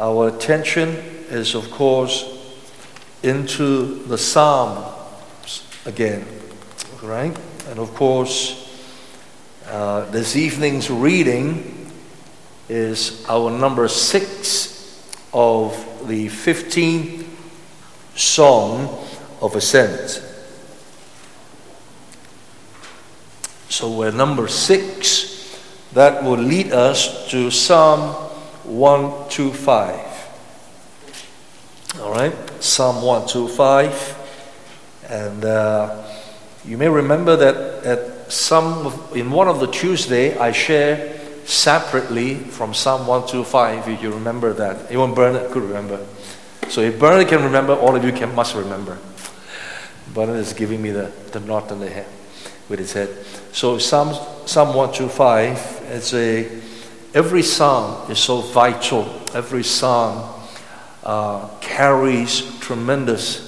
Our attention is, of course, into the Psalms again, right? And of course, this evening's reading is our number 6 of the 15th Song of Ascent. So we're number 6. That will lead us to Psalm 125. All right, Psalm 125. And you may remember that in one of the Tuesday, I share separately from Psalm 125, if you remember that. Even Bernard could remember. So if Bernard can remember, all of you must remember. Bernard is giving me the nod on the head with his head. So Psalm 125, every psalm is so vital. Every psalm carries tremendous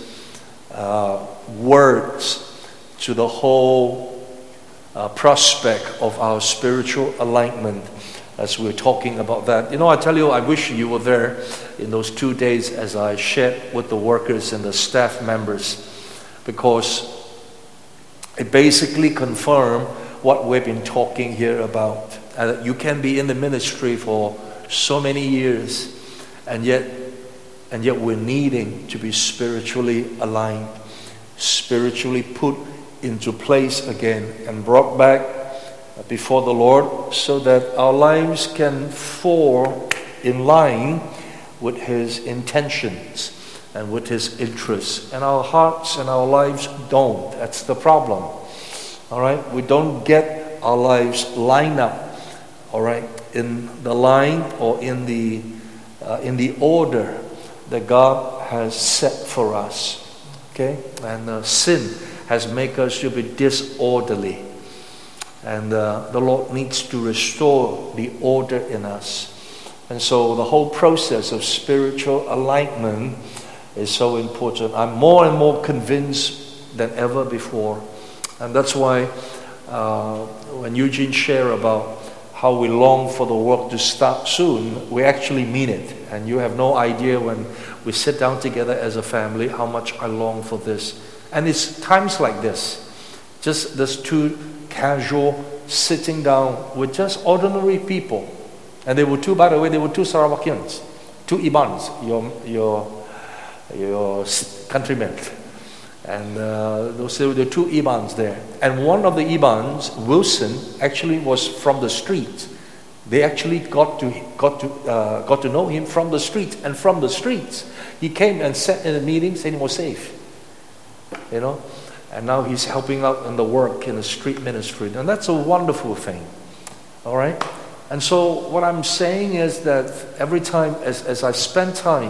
words to the whole prospect of our spiritual alignment as we're talking about that. I tell you, I wish you were there in those 2 days as I shared with the workers and the staff members, because it basically confirmed what we've been talking here about. You can be in the ministry for so many years, and yet we're needing to be spiritually aligned, spiritually put into place again and brought back before the Lord, so that our lives can fall in line with His intentions and with His interests. And our hearts and our lives don't. That's the problem. All right? We don't get our lives lined up, all right, in the line or in the order that God has set for us. Okay? And sin has made us to be disorderly. And the Lord needs to restore the order in us. And so the whole process of spiritual alignment is so important. I'm more and more convinced than ever before. And that's why when Eugene shared about how we long for the work to start soon, we actually mean it. And you have no idea when we sit down together as a family how much I long for this. And it's times like this, just this two casual sitting down with just ordinary people. And they were two, by the way, they were two Sarawakians, two Ibans, your countrymen. And those were the two Ibans there. And one of the Ibans, Wilson, actually was from the street. They actually got to know him from the street. And from the streets, he came and sat in a meeting saying he was safe. And now he's helping out in the work in the street ministry. And that's a wonderful thing. All right? And so what I'm saying is that every time as I spend time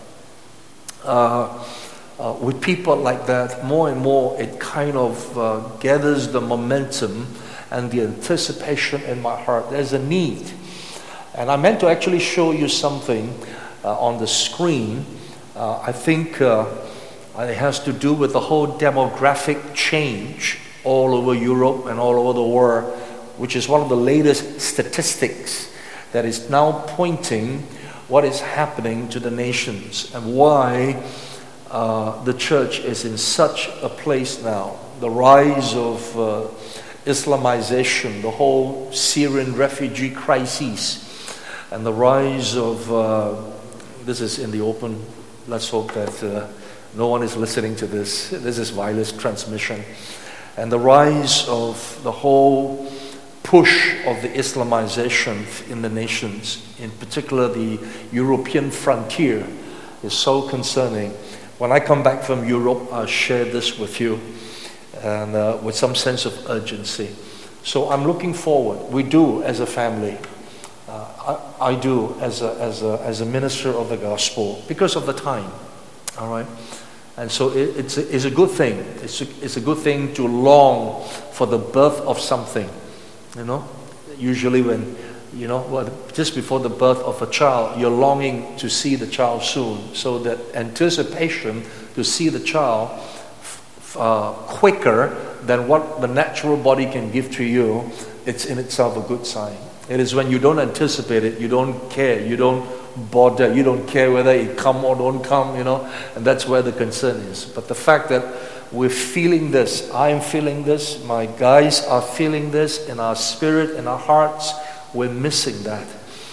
with people like that, more and more it kind of gathers the momentum and the anticipation in my heart. There's a need. And I meant to actually show you something on the screen. I think it has to do with the whole demographic change all over Europe and all over the world, which is one of the latest statistics that is now pointing what is happening to the nations and why the church is in such a place now. The rise of Islamization, the whole Syrian refugee crisis, and the rise of, this is in the open, let's hope that no one is listening to this. This is wireless transmission. And the rise of the whole push of the Islamization in the nations, in particular the European frontier, is so concerning. When I come back from Europe, I'll share this with you, and with some sense of urgency. So I'm looking forward. We do as a family. I do as a minister of the gospel because of the time. All right. And so it's a good thing. It's a good thing to long for the birth of something. Usually when, just before the birth of a child, you're longing to see the child soon. So that anticipation to see the child quicker than what the natural body can give to you, it's in itself a good sign. It is when you don't anticipate it, you don't care, you don't bother. You don't care whether it come or don't come, and that's where the concern is. But the fact that we're feeling this, I'm feeling this, my guys are feeling this in our spirit, in our hearts, we're missing that.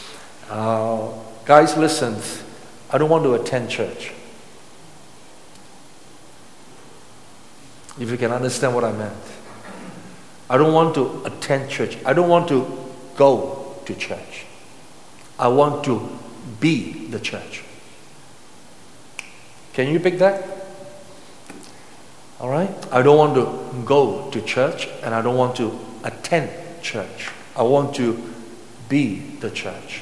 Guys, listen, I don't want to attend church. If you can understand what I meant. I don't want to attend church. I don't want to go to church. I want to be the church. Can you pick that? All right? I don't want to go to church and I don't want to attend church. I want to be the church.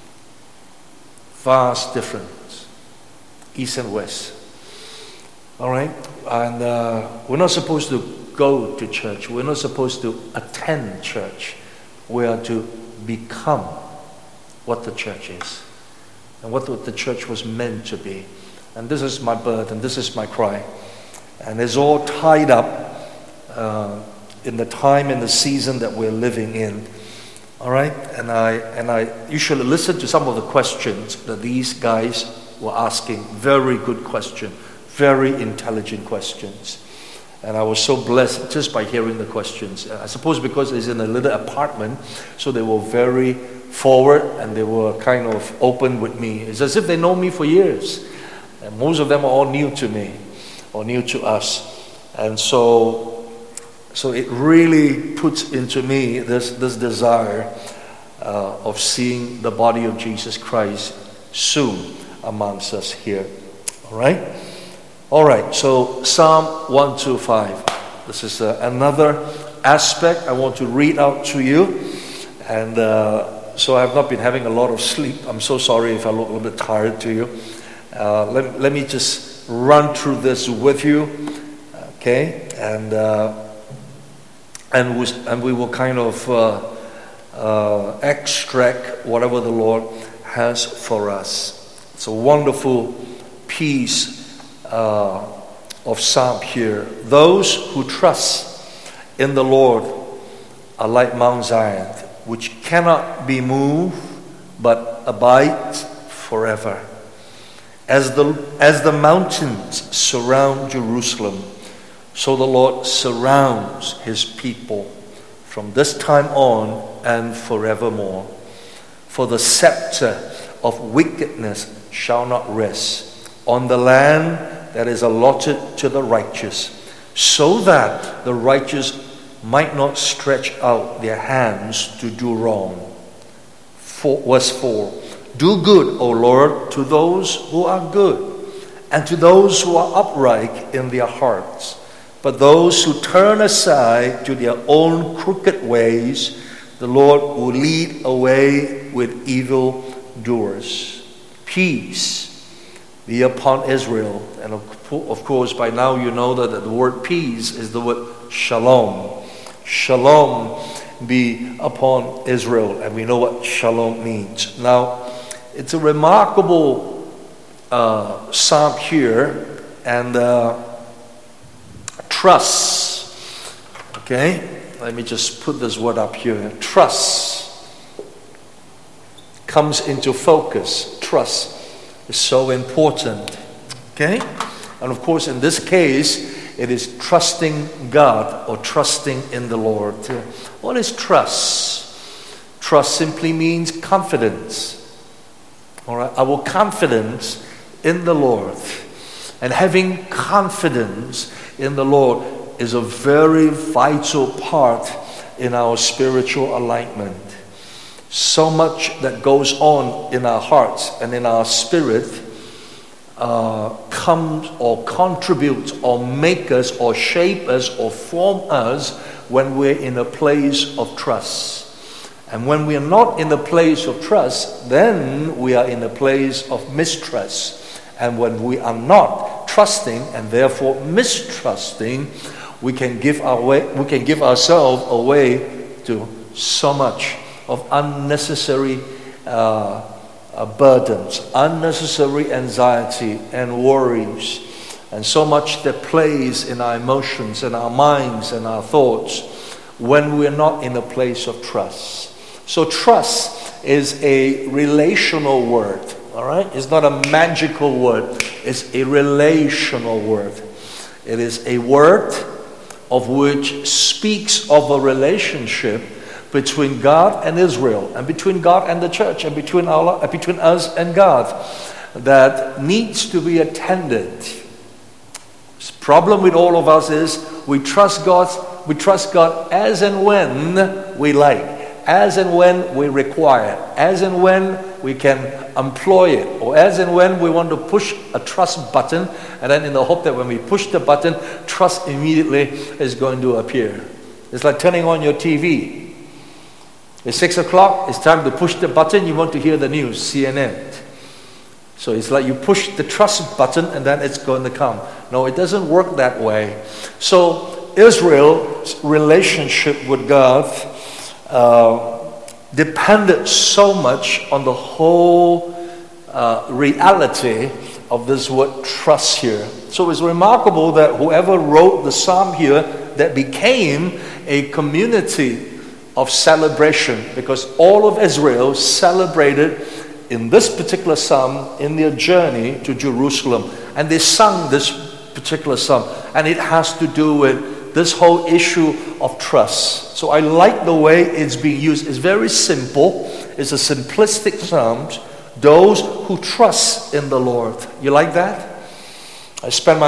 Vast difference. East and west. All right? And we're not supposed to go to church. We're not supposed to attend church. We are to become what the church is and what the church was meant to be. And this is my burden, this is my cry. And it's all tied up in the time and the season that we're living in. All right? And you should listen to some of the questions that these guys were asking. Very good question. Very intelligent questions. And I was so blessed just by hearing the questions. I suppose because it's in a little apartment, so they were very forward and they were kind of open with me. It's as if they know me for years. And most of them are all new to me, or new to us. And so it really puts into me this desire of seeing the body of Jesus Christ soon amongst us here. All right? All right, so Psalm 125. This is another aspect I want to read out to you. And so I've not been having a lot of sleep. I'm so sorry if I look a little bit tired to you. Let me just run through this with you. Okay? And we will kind of extract whatever the Lord has for us. It's a wonderful piece of Psalm here. Those who trust in the Lord are like Mount Zion, which cannot be moved, but abides forever. As the mountains surround Jerusalem, so the Lord surrounds his people from this time on and forevermore. For the scepter of wickedness shall not rest on the land that is allotted to the righteous, so that the righteous might not stretch out their hands to do wrong. Verse 4. Do good, O Lord, to those who are good, and to those who are upright in their hearts. But those who turn aside to their own crooked ways, the Lord will lead away with evil doers. Peace be upon Israel. And of course, by now you know that the word peace is the word shalom. Shalom be upon Israel. And we know what shalom means. Now, it's a remarkable psalm here. And trust. Okay? Let me just put this word up here. Trust comes into focus. Trust is so important. Okay? And of course, in this case, it is trusting God or trusting in the Lord. What is trust? Trust simply means confidence. All right? Our confidence in the Lord. And having confidence in the Lord is a very vital part in our spiritual alignment. So much that goes on in our hearts and in our spirit comes or contributes or make us or shape us or form us when we're in a place of trust. And when we are not in a place of trust, then we are in a place of mistrust. And when we are not trusting and therefore mistrusting, we can give ourselves away to so much of unnecessary burdens, unnecessary anxiety and worries, and so much that plays in our emotions and our minds and our thoughts when we're not in a place of trust. So trust is a relational word. All right? It's not a magical word. It's a relational word. It is a word of which speaks of a relationship between God and Israel, and between God and the church, and between us and God, that needs to be attended. The problem with all of us is we trust God as and when we like, as and when we require, as and when we can employ it, or as and when we want to push a trust button, and then in the hope that when we push the button, trust immediately is going to appear. It's like turning on your TV. It's 6 o'clock, it's time to push the button, you want to hear the news, CNN. So it's like you push the trust button and then it's going to come. No, it doesn't work that way. So Israel's relationship with God depended so much on the whole reality of this word trust here. So it's remarkable that whoever wrote the psalm here, that became a community of celebration, because all of Israel celebrated in this particular psalm in their journey to Jerusalem. And they sung this particular psalm, and it has to do with this whole issue of trust. So I like the way it's being used. It's very simple. It's a simplistic psalm. Those who trust in the Lord. You like that? I spent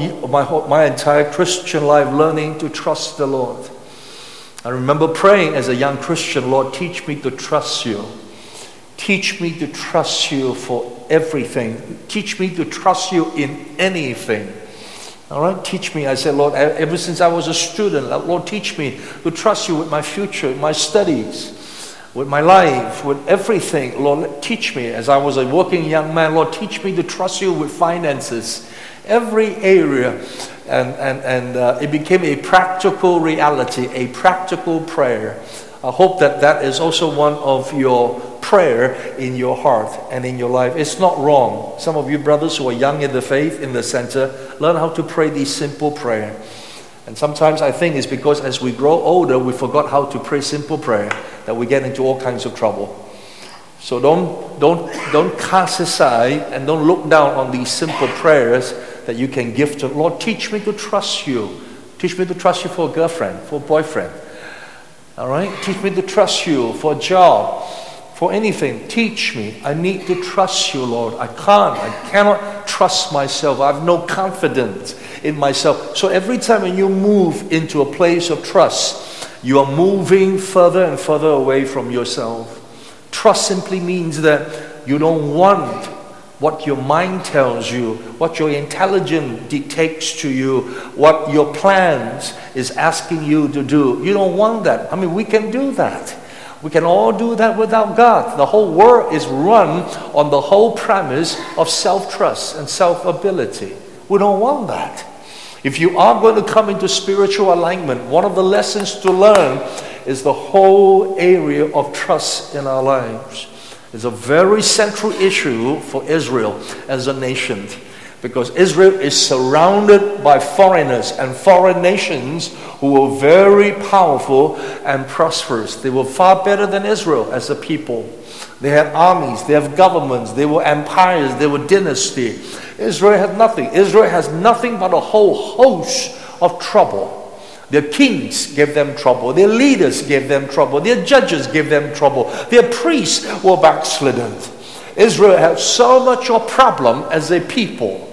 my entire Christian life learning to trust the Lord. I remember praying as a young Christian, Lord, teach me to trust you. Teach me to trust you for everything. Teach me to trust you in anything. All right, teach me. I said, Lord, ever since I was a student, Lord, teach me to trust you with my future, my studies, with my life, with everything. Lord, teach me. As I was a working young man, Lord, teach me to trust you with finances, every area. And it became a practical reality, a practical prayer. I hope that is also one of your prayer in your heart and in your life. It's not wrong. Some of you brothers who are young in the faith, in the center, learn how to pray these simple prayer. And sometimes I think it's because as we grow older, we forgot how to pray simple prayer, that we get into all kinds of trouble. So don't cast aside and don't look down on these simple prayers that you can give to. Lord, teach me to trust you. Teach me to trust you for a girlfriend, for a boyfriend. All right? Teach me to trust you for a job, for anything. Teach me. I need to trust you, Lord. I cannot trust myself. I have no confidence in myself. So every time when you move into a place of trust, you are moving further and further away from yourself. Trust simply means that you don't want what your mind tells you, what your intelligence dictates to you, what your plans is asking you to do. You don't want that. I mean, we can do that. We can all do that without God. The whole world is run on the whole premise of self-trust and self-ability. We don't want that. If you are going to come into spiritual alignment, one of the lessons to learn is the whole area of trust in our lives. It's a very central issue for Israel as a nation, because Israel is surrounded by foreigners and foreign nations who were very powerful and prosperous. They were far better than Israel as a people. They had armies, they have governments, they were empires, they were dynasty. Israel had nothing. Israel has nothing but a whole host of trouble. Their kings gave them trouble. Their leaders gave them trouble. Their judges gave them trouble. Their priests were backslidden. Israel had so much of problem as a people.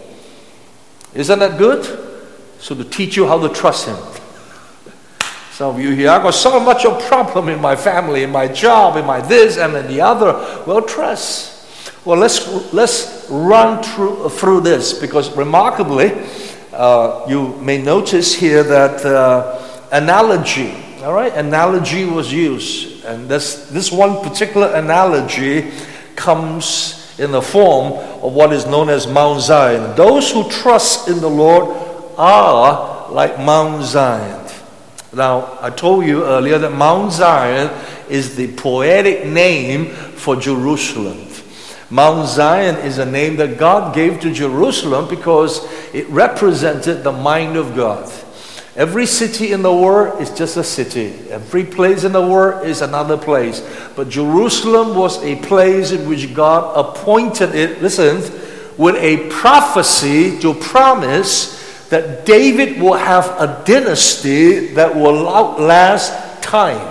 Isn't that good? So to teach you how to trust Him. Some of you here, I've got so much of problem in my family, in my job, in my this and in the other. Well, trust. Well, let's run through this, because remarkably, you may notice here that analogy, all right? Analogy was used. And this one particular analogy comes in the form of what is known as Mount Zion. Those who trust in the Lord are like Mount Zion. Now, I told you earlier that Mount Zion is the poetic name for Jerusalem. Mount Zion is a name that God gave to Jerusalem because it represented the mind of God. Every city in the world is just a city. Every place in the world is another place. But Jerusalem was a place in which God appointed it, listen, with a prophecy to promise that David will have a dynasty that will outlast time.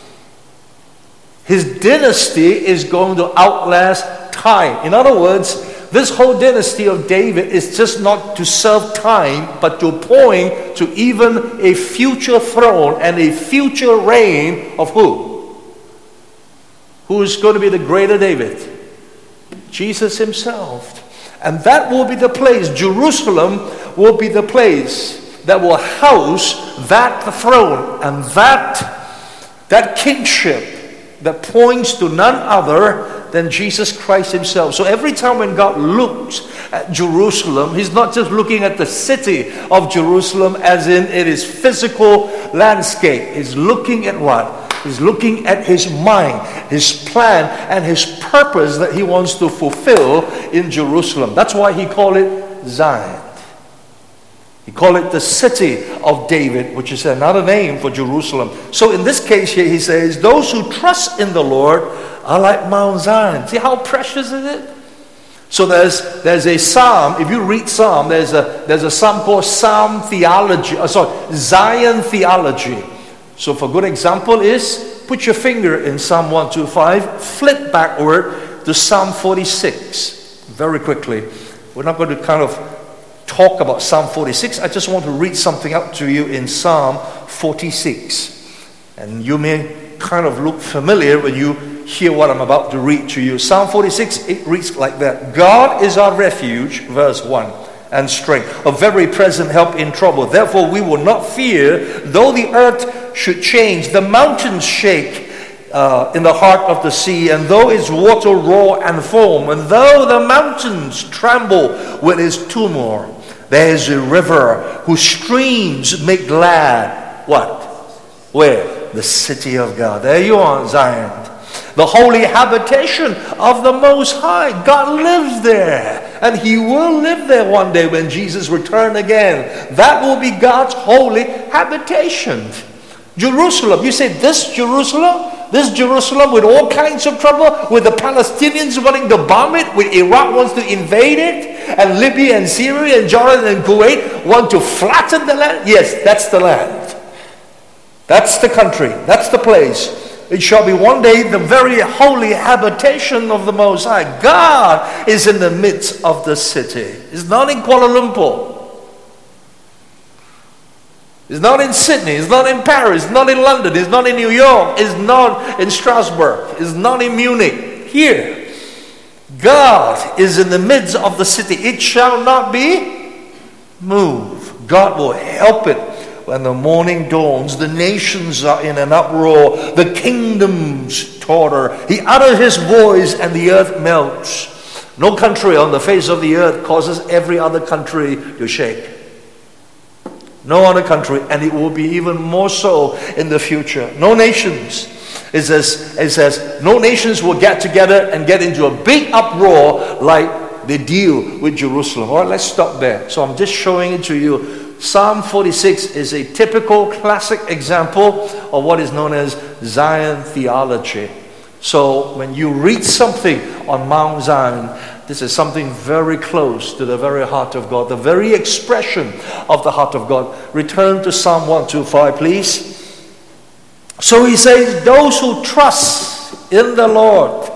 His dynasty is going to outlast time. In other words, this whole dynasty of David is just not to serve time, but to point to even a future throne and a future reign of who? Who is going to be the greater David? Jesus himself. And that will be the place, Jerusalem will be the place that will house that throne and that kingship that points to none other than Jesus Christ himself. So every time when God looks at Jerusalem, he's not just looking at the city of Jerusalem as in it is physical landscape. He's looking at what? He's looking at his mind, his plan, and his purpose that he wants to fulfill in Jerusalem. That's why he called it Zion. He called it the city of David, which is another name for Jerusalem. So in this case here, he says, those who trust in the Lord are like Mount Zion. See how precious is it? So there's a psalm. If you read Psalm, there's a psalm called Zion Theology. So for good example is, put your finger in Psalm 125, flip backward to Psalm 46. Very quickly. We're not going to kind of talk about Psalm 46. I just want to read something out to you in Psalm 46. And you may kind of look familiar when you hear what I'm about to read to you. Psalm 46, it reads like that. God is our refuge, verse 1, and strength, a very present help in trouble. Therefore we will not fear, though the earth should change, the mountains shake in the heart of the sea, and though its water roar and foam, and though the mountains tremble with its turmoil, there is a river whose streams make glad. What? Where? The city of God. There you are, Zion. The holy habitation of the Most High. God lives there. And he will live there one day when Jesus returns again. That will be God's holy habitation. Jerusalem. You say, this Jerusalem? This Jerusalem with all kinds of trouble, with the Palestinians wanting to bomb it, with Iraq wants to invade it, and Libya and Syria and Jordan and Kuwait want to flatten the land? Yes, that's the land. That's the country. That's the place. It shall be one day the very holy habitation of the Most High. God is in the midst of the city. It's not in Kuala Lumpur. It's not in Sydney, it's not in Paris, it's not in London, it's not in New York, it's not in Strasbourg, it's not in Munich. Here, God is in the midst of the city. It shall not be moved. God will help it when the morning dawns. The nations are in an uproar, the kingdoms totter. He utters his voice and the earth melts. No country on the face of the earth causes every other country to shake. No other country, and it will be even more so in the future. No nations. It says no nations will get together and get into a big uproar like they deal with Jerusalem. All right, let's stop there. So I'm just showing it to you. Psalm 46 is a typical classic example of what is known as Zion theology. So when you read something on Mount Zion, this is something very close to the very heart of God, the very expression of the heart of God. Return to Psalm 125, please. So he says, those who trust in the Lord.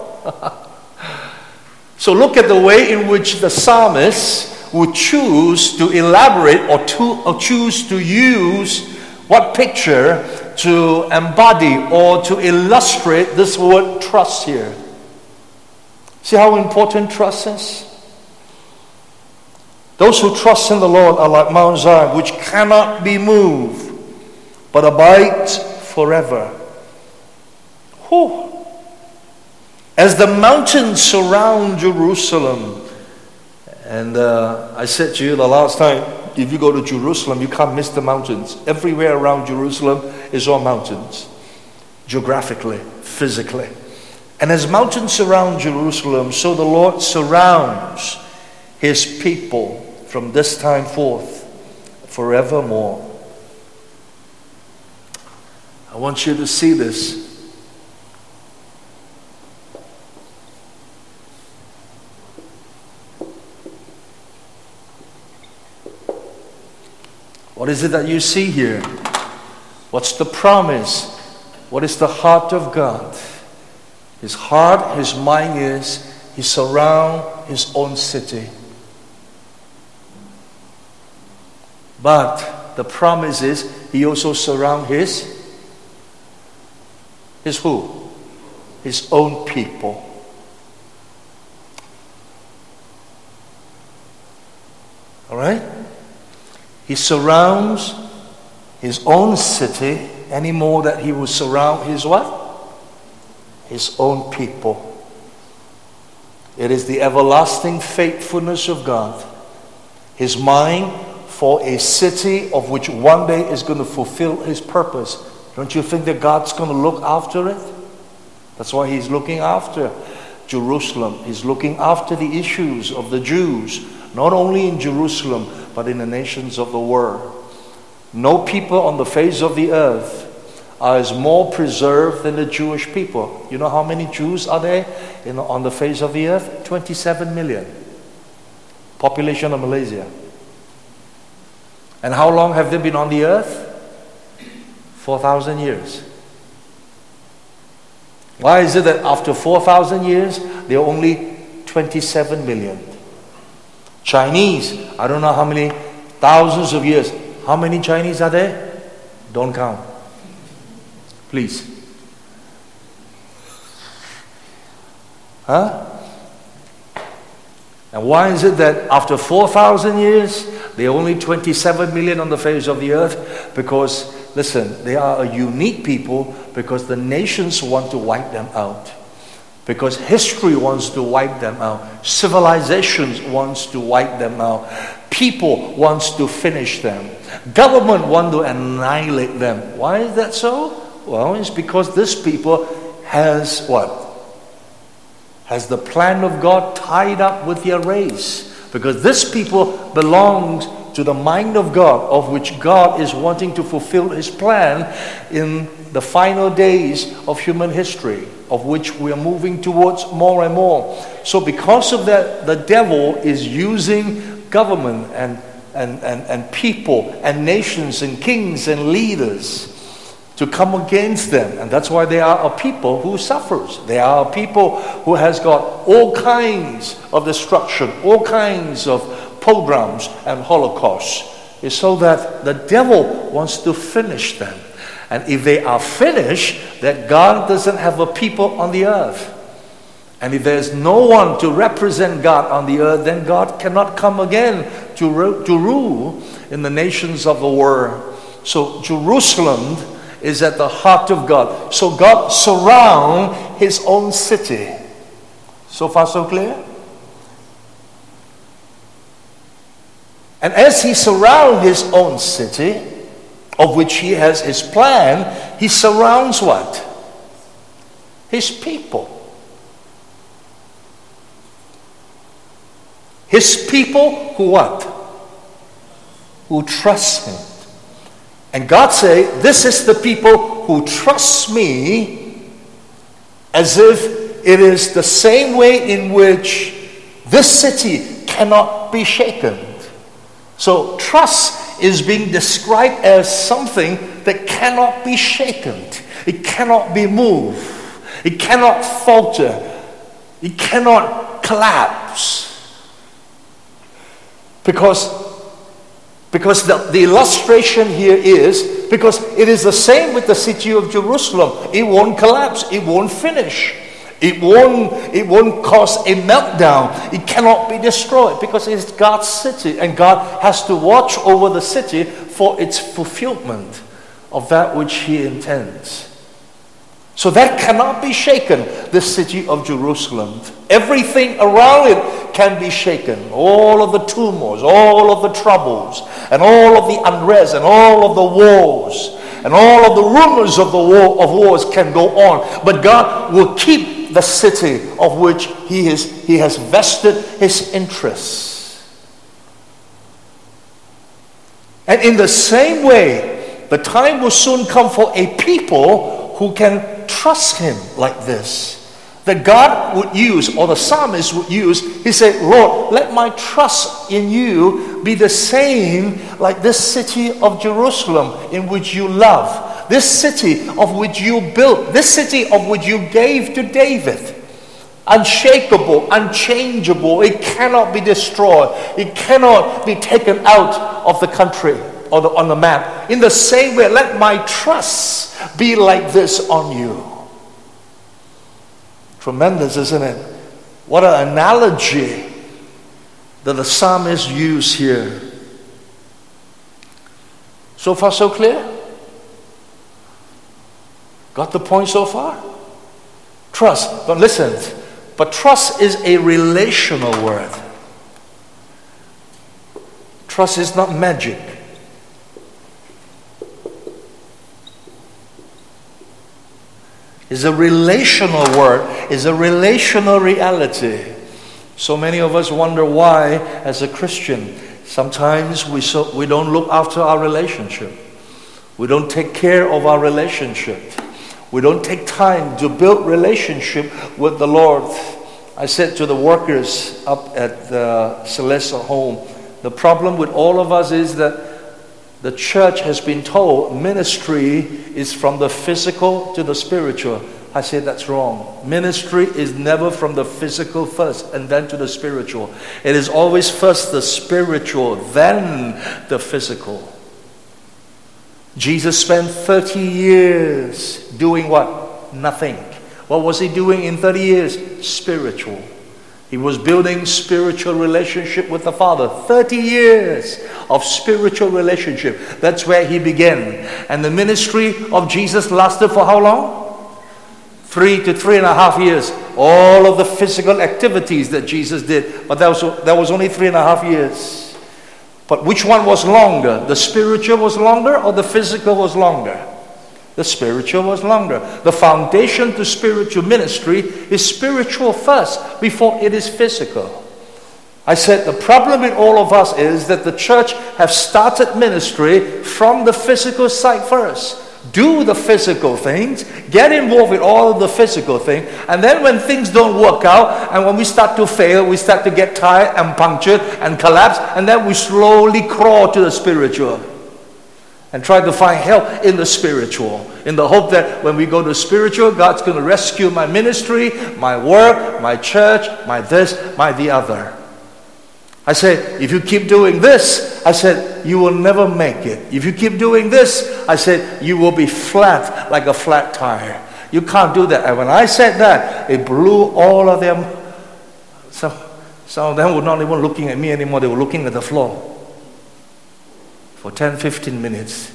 So look at the way in which the psalmist would choose to elaborate or choose to use what picture to embody or to illustrate this word trust here. See how important trust is? Those who trust in the Lord are like Mount Zion, which cannot be moved, but abides forever. Whew. As the mountains surround Jerusalem, and I said to you the last time, if you go to Jerusalem, you can't miss the mountains. Everywhere around Jerusalem is all mountains, geographically, physically. And as mountains surround Jerusalem, so the Lord surrounds his people from this time forth, forevermore. I want you to see this. What is it that you see here? What's the promise? What is the heart of God? His heart, his mind is, he surrounds his own city. But the promise is, he also surrounds his who? His own people. All right? He surrounds his own city any more that he will surround his what? His own people. It is the everlasting faithfulness of God. His mind for a city of which one day is going to fulfill his purpose. Don't you think that God's going to look after it? That's why he's looking after Jerusalem. He's looking after the issues of the Jews, not only in Jerusalem, but in the nations of the world. No people on the face of the earth are as more preserved than the Jewish people. You know how many Jews are there on the face of the earth? 27 million. Population of Malaysia. And how long have they been on the earth? 4,000 years. Why is it that after 4,000 years, there are only 27 million? Chinese, I don't know how many thousands of years. How many Chinese are there? Don't count. Please. Huh? And why is it that after 4,000 years, there are only 27 million on the face of the earth? Because, listen, they are a unique people because the nations want to wipe them out. Because history wants to wipe them out. Civilizations wants to wipe them out. People wants to finish them. Government want to annihilate them. Why is that so? Well, it's because this people has what? Has the plan of God tied up with their race. Because this people belongs to the mind of God, of which God is wanting to fulfill his plan in the final days of human history, of which we are moving towards more and more. So because of that, the devil is using government and people and nations and kings and leaders to come against them. And that's why they are a people who suffers. They are a people who has got all kinds of destruction, all kinds of pogroms and holocausts. It's so that the devil wants to finish them. And if they are finished, that God doesn't have a people on the earth. And if there's no one to represent God on the earth, then God cannot come again to rule in the nations of the world. So Jerusalem is at the heart of God. So God surrounds his own city. So far so clear? And as he surrounds his own city, of which he has his plan, he surrounds what? His people. His people who what? Who trust him. And God say, this is the people who trust me, as if it is the same way in which this city cannot be shaken. So trust is being described as something that cannot be shaken. It cannot be moved. It cannot falter. It cannot collapse. Because the illustration here is, because it is the same with the city of Jerusalem. It won't collapse. It won't finish. It won't cause a meltdown. It cannot be destroyed because it's God's city, and God has to watch over the city for its fulfillment of that which he intends. So that cannot be shaken, the city of Jerusalem. Everything around it can be shaken. All of the tumors, all of the troubles, and all of the unrest, and all of the wars, and all of the rumors of wars can go on. But God will keep the city of which he has vested his interests. And in the same way, The time will soon come for a people who can trust him like this. That God would use, or the psalmist would use, he said, Lord, let my trust in you be the same like this city of Jerusalem in which you love. This city of which you built, this city of which you gave to David. Unshakable, unchangeable, it cannot be destroyed. It cannot be taken out of the country or on the map. In the same way, let my trust be like this on you. Tremendous, isn't it? What an analogy that the psalmist used here. So far, so clear? Got the point so far? Trust. But listen, but trust is a relational word. Trust is not magic. It's a relational word. It's a relational reality. So many of us wonder why, as a Christian, sometimes we don't look after our relationship. We don't take care of our relationship. We don't take time to build relationship with the Lord. I said to the workers up at the Celestial Home, the problem with all of us is that the church has been told ministry is from the physical to the spiritual. I said that's wrong. Ministry is never from the physical first and then to the spiritual. It is always first the spiritual, then the physical. Jesus spent 30 years doing what? Nothing. What was he doing in 30 years? Spiritual. He was building spiritual relationship with the Father. 30 years of spiritual relationship. That's where he began. And the ministry of Jesus lasted for how long? 3 to 3.5 years. All of the physical activities that Jesus did. But that was only 3.5 years. But which one was longer? The spiritual was longer or the physical was longer? The spiritual was longer. The foundation to spiritual ministry is spiritual first before it is physical. I said the problem in all of us is that the church have started ministry from the physical side first. Do the physical things, get involved with all of the physical things, and then when things don't work out, and when we start to fail, we start to get tired and punctured and collapse, and then we slowly crawl to the spiritual and try to find help in the spiritual, in the hope that when we go to spiritual, God's going to rescue my ministry, my work, my church, my this, my the other. I said, if you keep doing this, I said, you will never make it. If you keep doing this, I said, you will be flat like a flat tire. You can't do that. And when I said that, it blew all of them. Some of them were not even looking at me anymore. They were looking at the floor for 10, 15 minutes.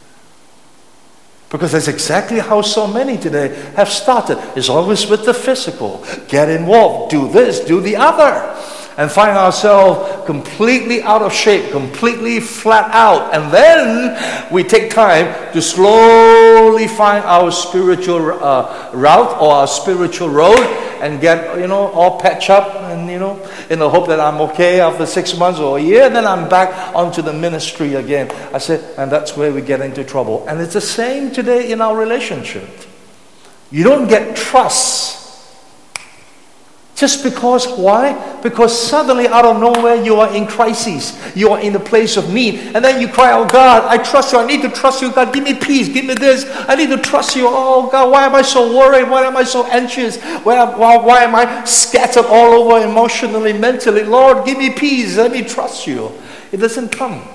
Because that's exactly how so many today have started. It's always with the physical. Get involved. Do this, do the other. And find ourselves completely out of shape, completely flat out. And then we take time to slowly find our spiritual route or our spiritual road and get, all patched up and, in the hope that I'm okay after 6 months or a year. And then I'm back onto the ministry again. I said, and that's where we get into trouble. And it's the same today in our relationship. You don't get trust. Just because, why? Because suddenly out of nowhere you are in crisis. You are in a place of need. And then you cry, oh God, I trust you. I need to trust you. God, give me peace. Give me this. I need to trust you. Oh God, why am I so worried? Why am I so anxious? Why am I scattered all over emotionally, mentally? Lord, give me peace. Let me trust you. It doesn't come.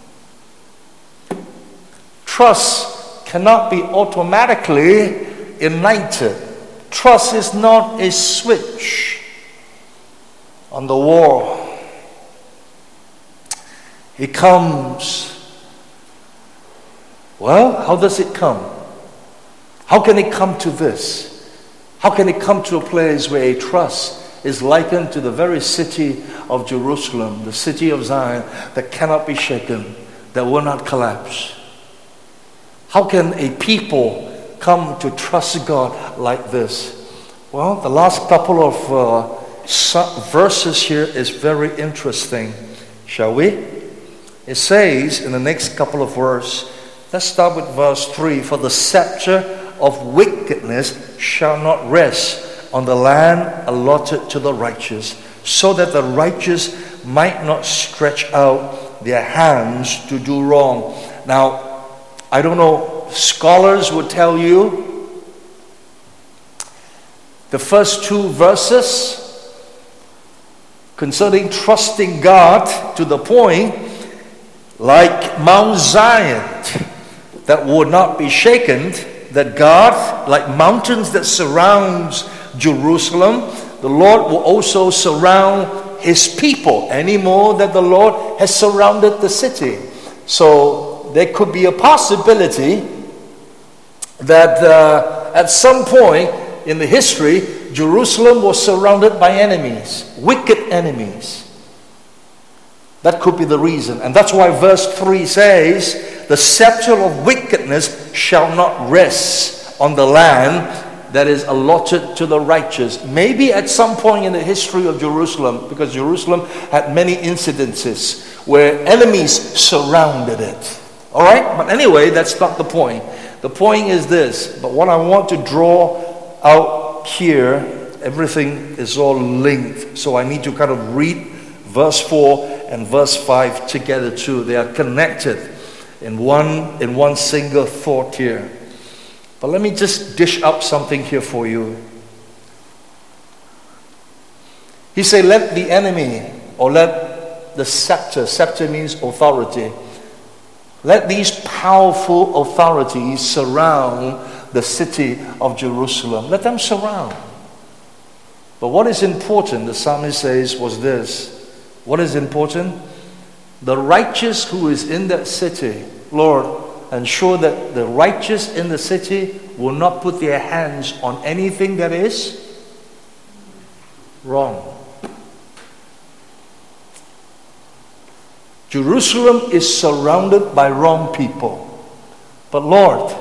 Trust cannot be automatically ignited. Trust is not a switch on the wall. It comes. Well, how does it come? How can it come to this? How can it come to a place where a trust is likened to the very city of Jerusalem, the city of Zion, that cannot be shaken, that will not collapse? How can a people come to trust God like this? Well, the last couple of verses here is very interesting. Shall we? It says in the next couple of verses, Let's start with verse 3. For the scepter of wickedness shall not rest on the land allotted to the righteous, so that the righteous might not stretch out their hands to do wrong. Now, I don't know, scholars would tell you the first two verses concerning trusting God to the point like Mount Zion that would not be shaken, that God, like mountains that surrounds Jerusalem, the Lord will also surround his people any more that the Lord has surrounded the city. So there could be a possibility that at some point in the history, Jerusalem was surrounded by enemies, wicked enemies. That could be the reason. And that's why verse 3 says, the scepter of wickedness shall not rest on the land that is allotted to the righteous. Maybe at some point in the history of Jerusalem, because Jerusalem had many incidences where enemies surrounded it. All right? But anyway, that's not the point. The point is this. But what I want to draw out here, everything is all linked. So I need to kind of read verse 4 and verse 5 together too. They are connected in one single thought here. But let me just dish up something here for you. He said, let the enemy, or let the scepter means authority, let these powerful authorities surround the city of Jerusalem. Let them surround. But what is important, the psalmist says, was this. What is important? The righteous who is in that city, Lord, ensure that the righteous in the city will not put their hands on anything that is wrong. Jerusalem is surrounded by wrong people. But Lord,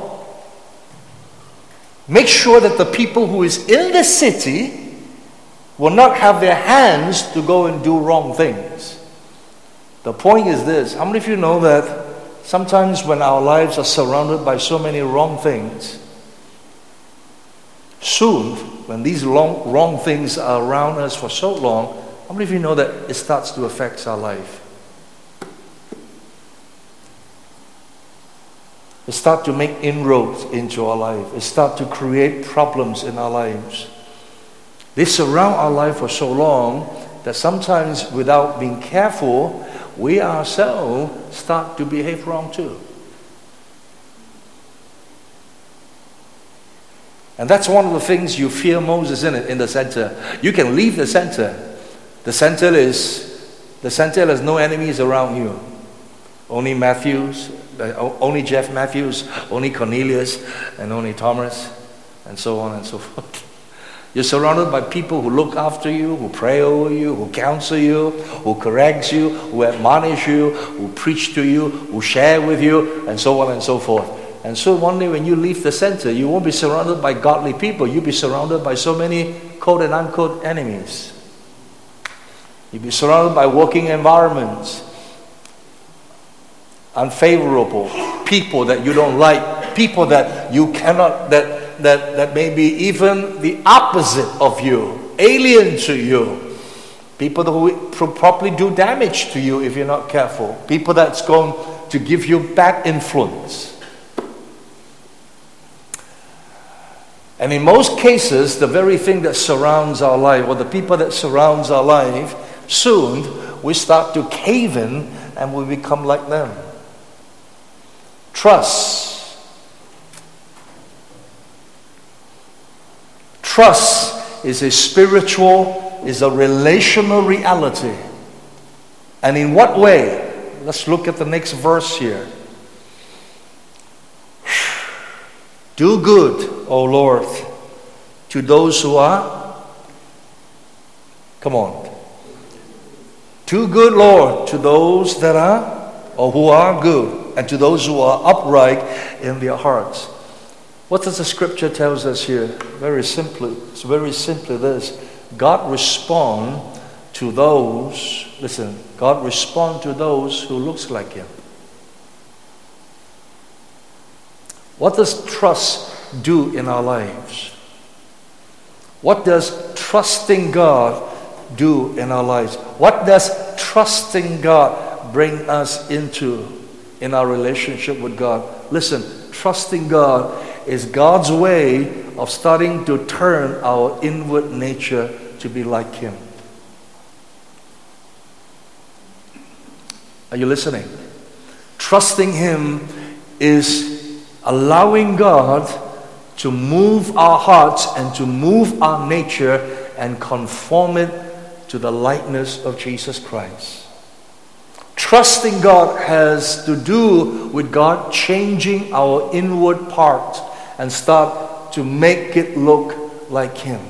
make sure that the people who is in the city will not have their hands to go and do wrong things. The point is this. How many of you know that sometimes when our lives are surrounded by so many wrong things, soon, when these wrong things are around us for so long, how many of you know that it starts to affect our life? It starts to make inroads into our life. It starts to create problems in our lives. They surround our life for so long that sometimes without being careful, we ourselves start to behave wrong too. And that's one of the things you fear most, isn't it, in the center. You can leave the center. The center has no enemies around you. Only only Jeff Matthews, only Cornelius, and only Thomas, and so on and so forth. You're surrounded by people who look after you, who pray over you, who counsel you, who correct you, who admonish you, who preach to you, who share with you, and so on and so forth. And so one day when you leave the center, you won't be surrounded by godly people. You'll be surrounded by so many quote and unquote enemies. You'll be surrounded by working environments, unfavorable people that you don't like, people that you cannot, that may be even the opposite of you, alien to you, people who will probably do damage to you if you're not careful, people that's going to give you bad influence. And in most cases, the very thing that surrounds our life, or the people that surrounds our life, soon we start to cave in and we become like them. Trust. Trust is a spiritual, is a relational reality. And in what way? Let's look at the next verse here. Do good, O Lord, to those who are, come on. Do good, Lord, to those that are, or who are good, and to those who are upright in their hearts. What does the scripture tells us here? Very simply, it's very simply this. God respond to those, listen, God respond to those who looks like Him. What does trust do in our lives? What does trusting God do in our lives? What does trusting God bring us into in our relationship with God? Listen, trusting God is God's way of starting to turn our inward nature to be like Him. Are you listening? Trusting Him is allowing God to move our hearts and to move our nature and conform it to the likeness of Jesus Christ. Trusting God has to do with God changing our inward part and start to make it look like Him.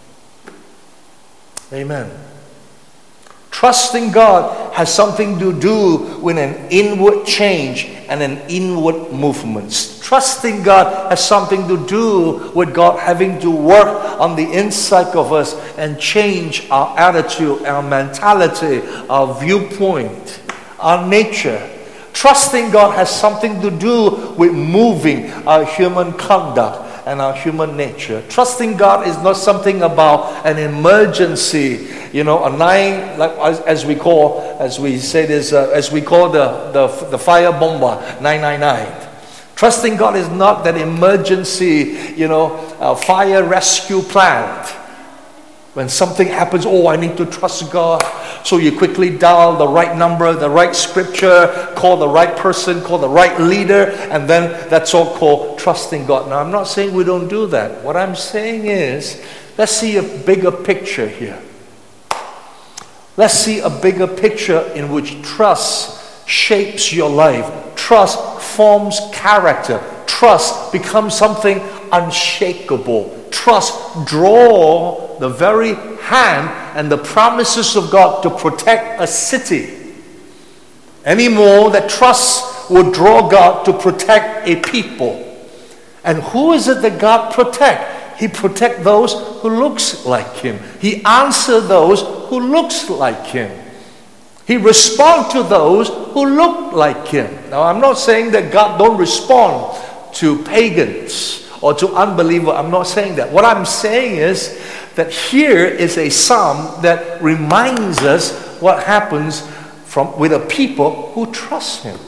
Amen. Trusting God has something to do with an inward change and an inward movement. Trusting God has something to do with God having to work on the inside of us and change our attitude, our mentality, our viewpoint, our nature. Trusting God has something to do with moving our human conduct and our human nature. Trusting God is not something about an emergency, a nine, like as we say this, as we call the fire bomber 999. Trusting God is not that emergency, fire rescue plan. When something happens, I need to trust God. So you quickly dial the right number, the right scripture, call the right person, call the right leader, and then that's all called trusting God. Now, I'm not saying we don't do that. What I'm saying is, let's see a bigger picture here. Let's see a bigger picture in which trust shapes your life. Trust forms character. Trust becomes something unshakable. Trust draw the very hand and the promises of God to protect a city. Any more that trust would draw God to protect a people. And who is it that God protect? He protect those who looks like Him. He answer those who looks like Him. He respond to those who look like Him. Now, I'm not saying that God don't respond to pagans or to unbelievers. I'm not saying that. What I'm saying is that here is a psalm that reminds us what happens with a people who trust Him.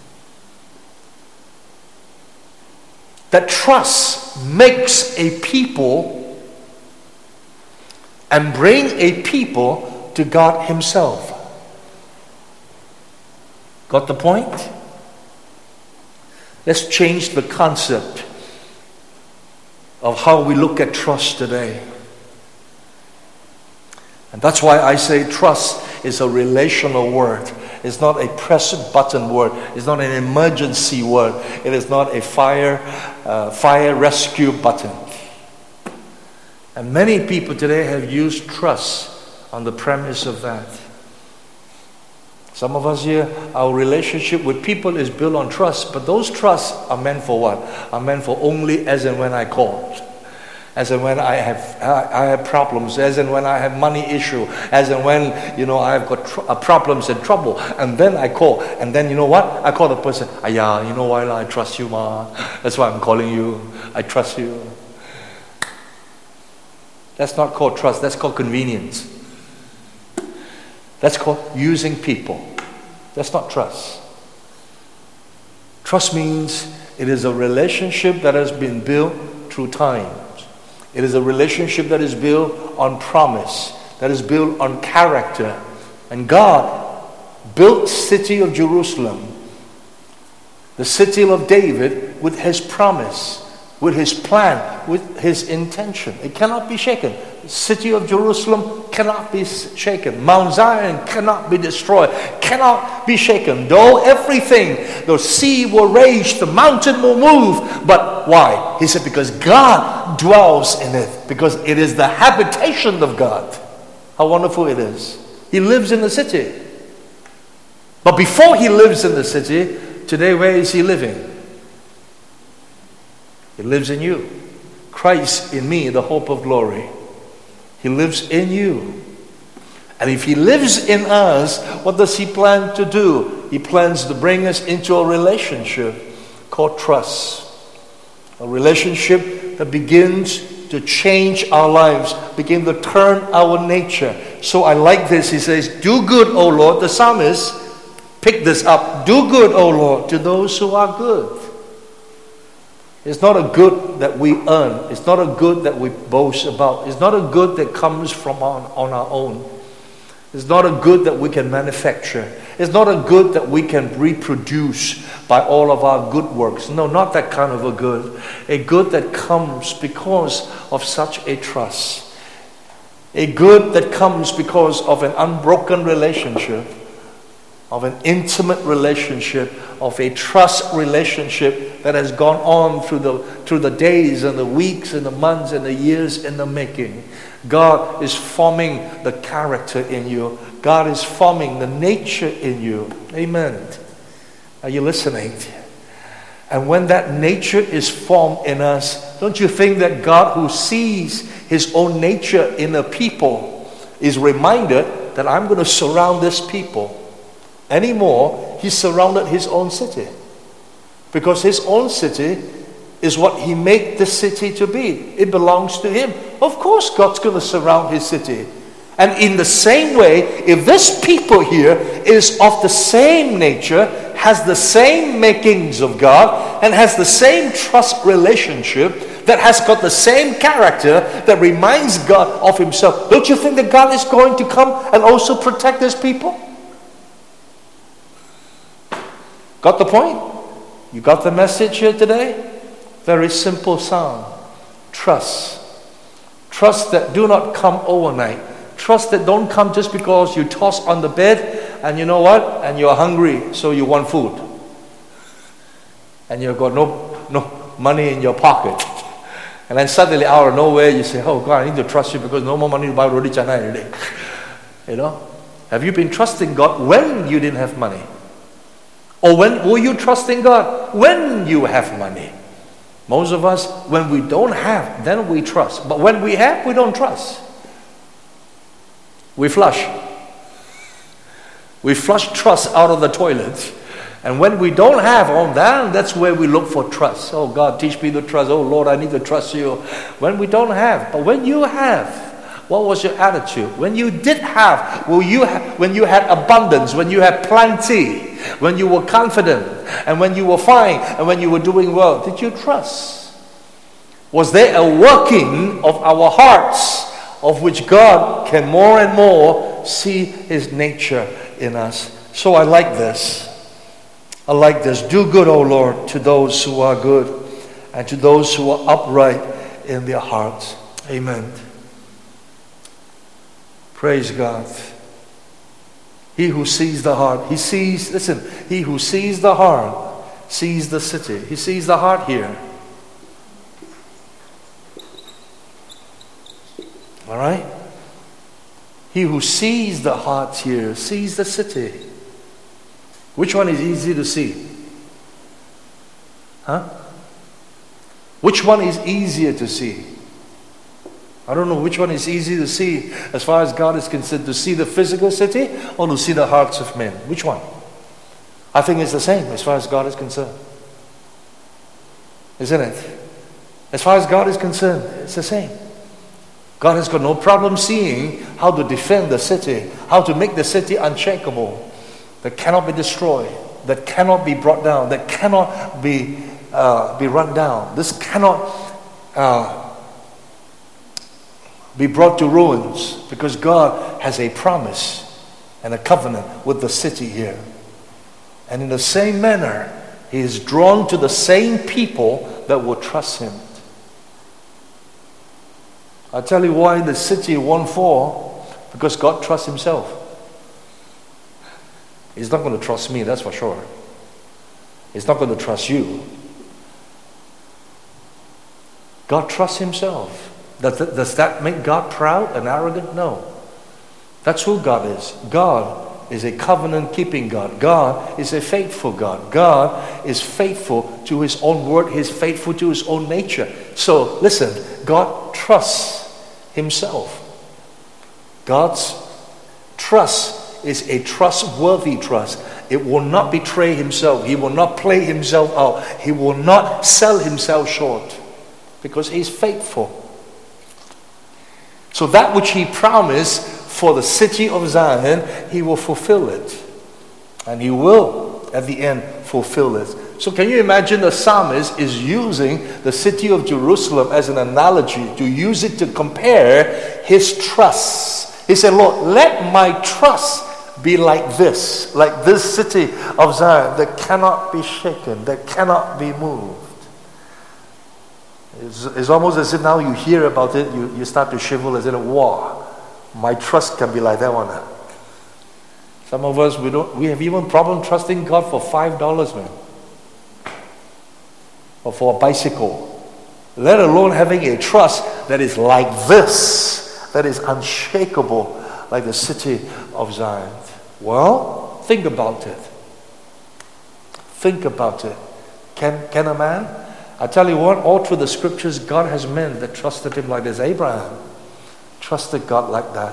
That trust makes a people and bring a people to God Himself. Got the point? Let's change the concept of how we look at trust today. And that's why I say trust is a relational word. It's not a press button word. It's not an emergency word. It is not a fire rescue button. And many people today have used trust on the premise of that. Some of us here, our relationship with people is built on trust, but those trusts are meant for what? Are meant for only as and when I call. As and when I have problems, as and when I have money issue, as and when, I've got problems and trouble, and then I call, and then you know what? I call the person, you know why I trust you, ma. That's why I'm calling you. I trust you. That's not called trust, that's called convenience. That's called using people. That's not trust. Trust means it is a relationship that has been built through time. It is a relationship that is built on promise, that is built on character. And God built the city of Jerusalem, the city of David, with His promise, with His plan, with His intention. It cannot be shaken. The city of Jerusalem cannot be shaken. Mount Zion cannot be destroyed, cannot be shaken. Though everything, the sea will rage, the mountain will move. But why? He said, because God dwells in it. Because it is the habitation of God. How wonderful it is. He lives in the city. But before He lives in the city, today where is He living? He lives in you. Christ in me, the hope of glory. He lives in you. And if He lives in us, what does He plan to do? He plans to bring us into a relationship called trust. A relationship that begins to change our lives, begin to turn our nature. So I like this. He says, do good, O Lord. The psalmist picked this up. Do good, O Lord, to those who are good. It's not a good that we earn. It's not a good that we boast about. It's not a good that comes from on our own. It's not a good that we can manufacture. It's not a good that we can reproduce by all of our good works. No, not that kind of a good. A good that comes because of such a trust. A good that comes because of an unbroken relationship, of an intimate relationship, of a trust relationship that has gone on through the days and the weeks and the months and the years in the making. God is forming the character in you. God is forming the nature in you. Amen. Are you listening? And when that nature is formed in us, don't you think that God, who sees His own nature in a people, is reminded that I'm going to surround this people? Anymore, He surrounded His own city. Because His own city is what He made the city to be. It belongs to Him. Of course God's going to surround His city. And in the same way, if this people here is of the same nature, has the same makings of God, and has the same trust relationship, that has got the same character, that reminds God of Himself, don't you think that God is going to come and also protect His people? Got the point? You got the message here today? Very simple sound. Trust. Trust that do not come overnight. Trust that don't come just because you toss on the bed and you know what? And you're hungry, so you want food. And you've got no money in your pocket. And then suddenly out of nowhere you say, oh God, I need to trust you because no more money to buy roti canai already. You know? Have you been trusting God when you didn't have money? Or when were you trusting God when you have money? Most of us, when we don't have, then we trust. But when we have, we don't trust. We flush. We flush trust out of the toilet. And when we don't have, that's where we look for trust. Oh God, teach me to trust. Oh Lord, I need to trust you. When we don't have. But when you have, what was your attitude? When you did have, when you had abundance, when you had plenty, when you were confident, and when you were fine, and when you were doing well, did you trust? Was there a working of our hearts of which God can more and more see His nature in us? So I like this. I like this. Do good, O Lord, to those who are good, and to those who are upright in their hearts. Amen. Praise God. He who sees the heart, he who sees the heart sees the city. He sees the heart here. All right? He who sees the heart here sees the city. Which one is easy to see? Huh? Which one is easier to see? I don't know which one is easy to see as far as God is concerned, to see the physical city or to see the hearts of men. Which one? I think it's the same as far as God is concerned. Isn't it? As far as God is concerned, it's the same. God has got no problem seeing how to defend the city, how to make the city unshakable, that cannot be destroyed, that cannot be brought down, that cannot be run down. This cannot be brought to ruins, because God has a promise and a covenant with the city here. And in the same manner, He is drawn to the same people that will trust Him. I'll tell you why the city won't fall, because God trusts Himself. He's not going to trust me, that's for sure. He's not going to trust you. God trusts Himself. Does that make God proud and arrogant? No. That's who God is. God is a covenant-keeping God. God is a faithful God. God is faithful to His own word. He is faithful to His own nature. So, listen, God trusts Himself. God's trust is a trustworthy trust. It will not betray himself. He will not play himself out. He will not sell himself short because he's faithful. So that which he promised for the city of Zion, he will fulfill it. And he will, at the end, fulfill it. So can you imagine the psalmist is using the city of Jerusalem as an analogy to use it to compare his trust. He said, Lord, let my trust be like this city of Zion that cannot be shaken, that cannot be moved. It's almost as if now you hear about it, you start to shrivel as in, wow, my trust can be like that one. Some of us, we have even problem trusting God for $5, man. Or for a bicycle. Let alone having a trust that is like this, that is unshakable, like the city of Zion. Well, think about it. Think about it. Can a man? I tell you what, all through the scriptures, God has men that trusted him like this. Abraham trusted God like that.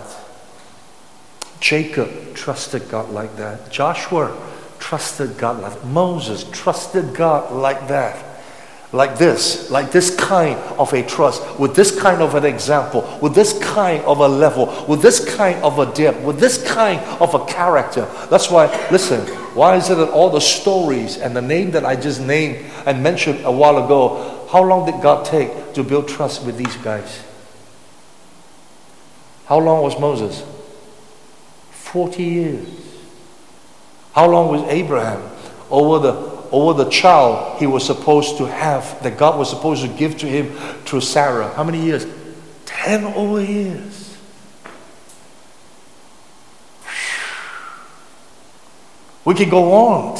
Jacob trusted God like that. Joshua trusted God like that. Moses trusted God like that. Like this kind of a trust, with this kind of an example, with this kind of a level, with this kind of a depth, with this kind of a character. That's why, listen, why is it that all the stories and the name that I just named and mentioned a while ago, how long did God take to build trust with these guys? How long was Moses? 40 years. How long was Abraham over the child he was supposed to have, that God was supposed to give to him through Sarah? How many years? 10 over years. We can go on.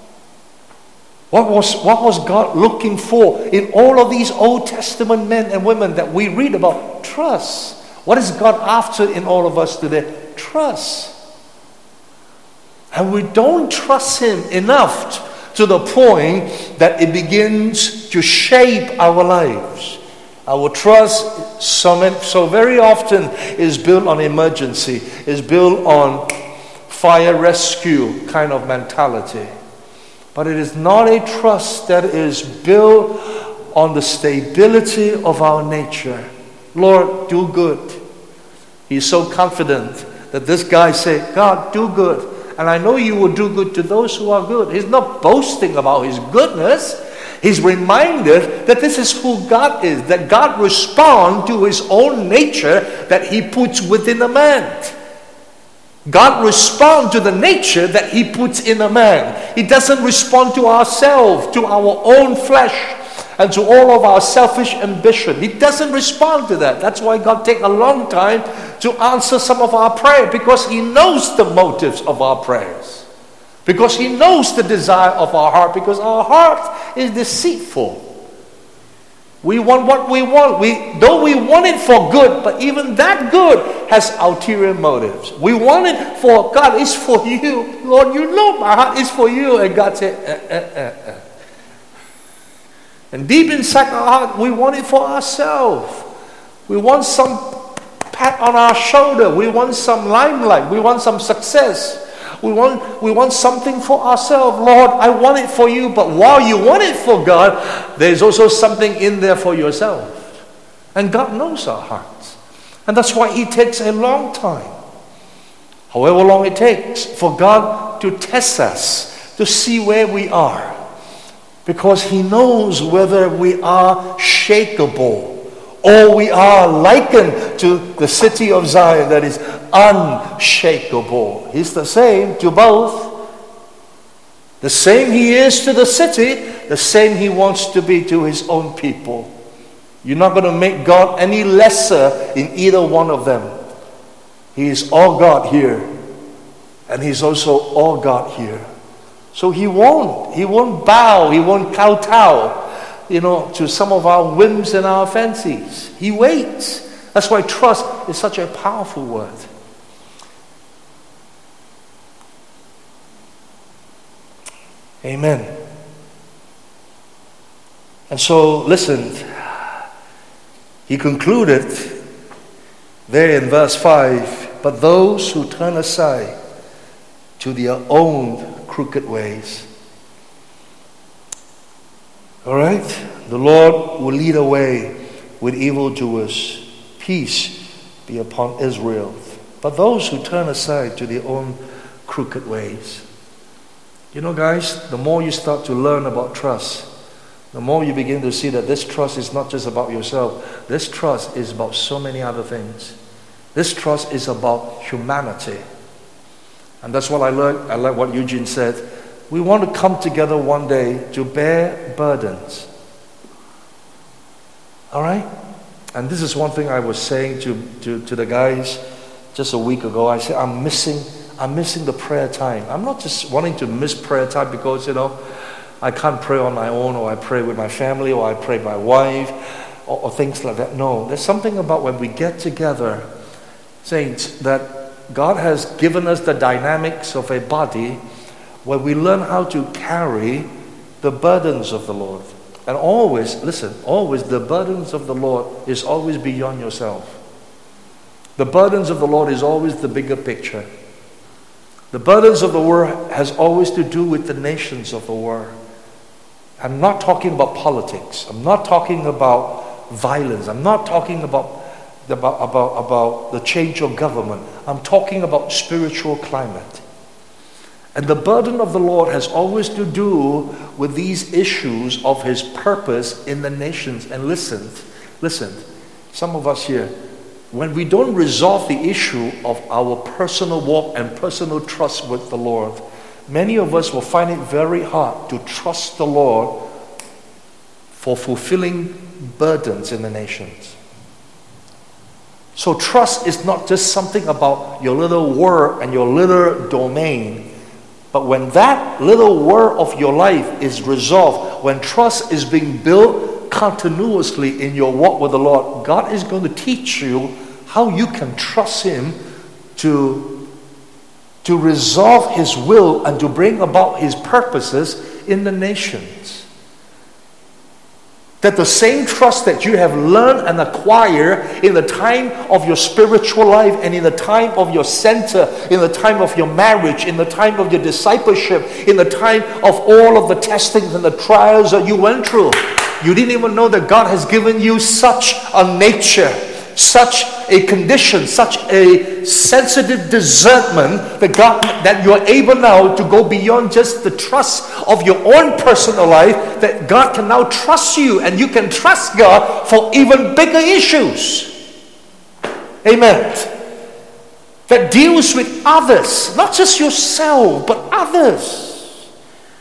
What was God looking for in all of these Old Testament men and women that we read about? Trust. What is God after in all of us today? Trust. And we don't trust him enough to the point that it begins to shape our lives. Our trust so very often is built on emergency, is built on fire rescue kind of mentality. But it is not a trust that is built on the stability of our nature. Lord, do good. He's so confident that this guy said, God, do good. And I know you will do good to those who are good. He's not boasting about his goodness. He's reminded that this is who God is, that God responds to his own nature that he puts within a man. God responds to the nature that he puts in a man. He doesn't respond to ourselves, to our own flesh, and to all of our selfish ambition. He doesn't respond to that. That's why God takes a long time to answer some of our prayer, because he knows the motives of our prayers. Because he knows the desire of our heart, because our heart is deceitful. We want what we want. Though we want it for good, but even that good has ulterior motives. We want it for God, it's for you. Lord, you know my heart is for you. And God said, And deep inside our heart, we want it for ourselves. We want some pat on our shoulder. We want some limelight. We want some success. We want something for ourselves. Lord, I want it for you, but while you want it for God, there's also something in there for yourself. And God knows our hearts. And that's why it takes a long time, however long it takes, for God to test us, to see where we are. Because he knows whether we are shakeable or we are likened to the city of Zion that is unshakable. He's the same to both. The same he is to the city, the same he wants to be to his own people. You're not going to make God any lesser in either one of them. He is all God here, and he's also all God here. So he won't bow, he won't kowtow, to some of our whims and our fancies. He waits. That's why trust is such a powerful word. Amen. And so, listen, he concluded there in verse 5, but those who turn aside to their own crooked ways. All right? The Lord will lead away with evildoers. Peace be upon Israel. But those who turn aside to their own crooked ways. You know, guys, the more you start to learn about trust, the more you begin to see that this trust is not just about yourself. This trust is about so many other things. This trust is about humanity. And that's what I learned. I like what Eugene said. We want to come together one day to bear burdens. All right? And this is one thing I was saying to the guys just a week ago. I said, I'm missing the prayer time. I'm not just wanting to miss prayer time because, I can't pray on my own, or I pray with my family, or I pray with my wife, or things like that. No, there's something about when we get together, saints, that God has given us the dynamics of a body where we learn how to carry the burdens of the Lord. And always, listen, always the burdens of the Lord is always beyond yourself. The burdens of the Lord is always the bigger picture. The burdens of the world has always to do with the nations of the world. I'm not talking about politics. I'm not talking about violence. I'm not talking about the change of government. I'm talking about spiritual climate. And the burden of the Lord has always to do with these issues of His purpose in the nations. And listen, some of us here, when we don't resolve the issue of our personal walk and personal trust with the Lord, many of us will find it very hard to trust the Lord for fulfilling burdens in the nations. So trust is not just something about your little world and your little domain, but when that little world of your life is resolved, when trust is being built continuously in your walk with the Lord, God is going to teach you how you can trust Him to resolve His will and to bring about His purposes in the nations. That the same trust that you have learned and acquired in the time of your spiritual life and in the time of your center, in the time of your marriage, in the time of your discipleship, in the time of all of the testings and the trials that you went through, you didn't even know that God has given you such a nature, such a condition, such a sensitive discernment that you are able now to go beyond just the trust of your own personal life, that God can now trust you and you can trust God for even bigger issues. Amen. That deals with others, not just yourself, but others.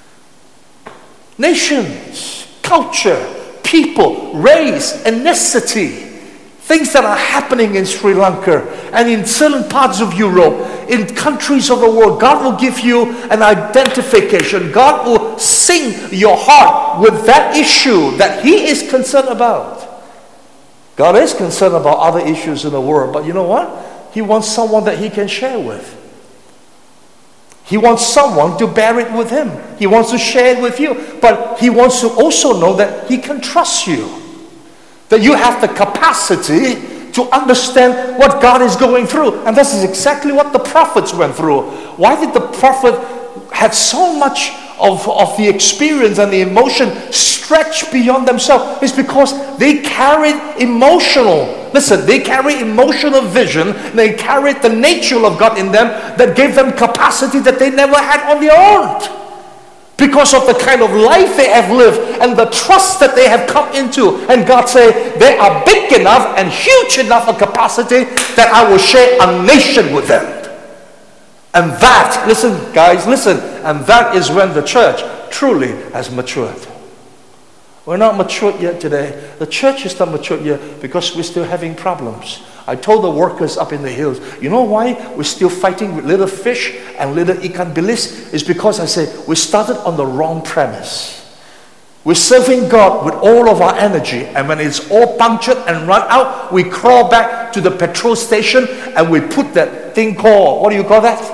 Nations, culture, people, race, ethnicity. Things that are happening in Sri Lanka and in certain parts of Europe, in countries of the world, God will give you an identification. God will sing your heart with that issue that He is concerned about. God is concerned about other issues in the world, but you know what? He wants someone that He can share with. He wants someone to bear it with Him. He wants to share it with you, but He wants to also know that He can trust you. That you have the capacity to understand what God is going through. And this is exactly what the prophets went through. Why did the prophet have so much of the experience and the emotion stretch beyond themselves? It's because they carried they carried emotional vision. They carried the nature of God in them that gave them capacity that they never had on their own. Because of the kind of life they have lived and the trust that they have come into. And God said, they are big enough and huge enough a capacity that I will share a nation with them. And that, listen guys, listen, and that is when the church truly has matured. We're not matured yet today. The church is not matured yet because we're still having problems. I told the workers up in the hills, you know why we're still fighting with little fish and little ikan bilis? It's because I said we started on the wrong premise. We're serving God with all of our energy, and when it's all punctured and run out, we crawl back to the petrol station and we put that thing called, what do you call that?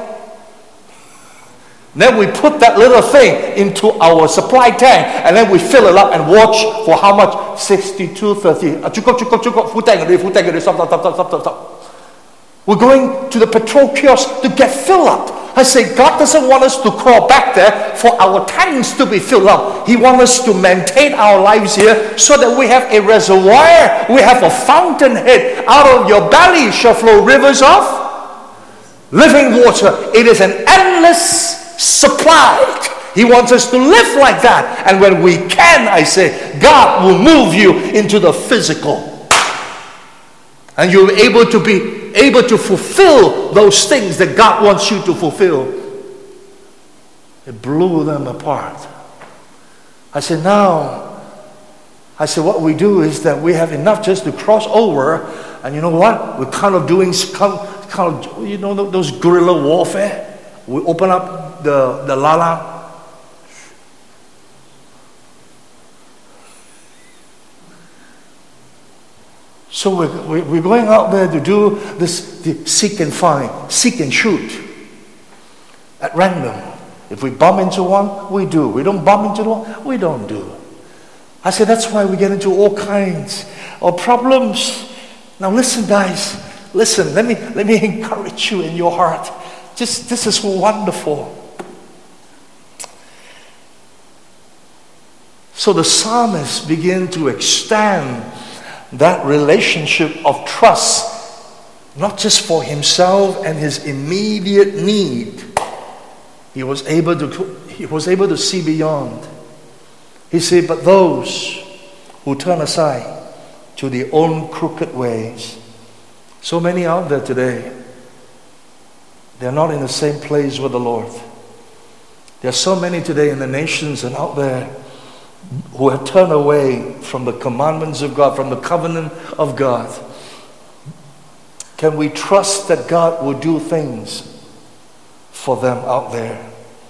Then we put that little thing into our supply tank and then we fill it up and watch for how much? 62.30. Cukup, full tank already, stop. We're going to the petrol kiosk to get filled up. I say, God doesn't want us to crawl back there for our tanks to be filled up. He wants us to maintain our lives here so that we have a reservoir, we have a fountainhead. Out of your belly shall flow rivers of living water. It is an endless supply. He wants us to live like that. And when we can, I say, God will move you into the physical. And you'll be able to fulfill those things that God wants you to fulfill. It blew them apart. I said, what we do is that we have enough just to cross over. And you know what? We're kind of doing, you know, those guerrilla warfare. We open up the lala. So we're going out there to do this seek and find, seek and shoot at random. If we bump into one, we do. We don't bump into one, we don't do. I said that's why we get into all kinds of problems. Now listen, guys. Listen, let me encourage you in your heart. This is wonderful. So the psalmist began to extend that relationship of trust, not just for himself and his immediate need. He was able to see beyond. He said, but those who turn aside to their own crooked ways. So many out there today, they're not in the same place with the Lord. There are so many today in the nations and out there who have turned away from the commandments of God, from the covenant of God. Can we trust that God will do things for them out there?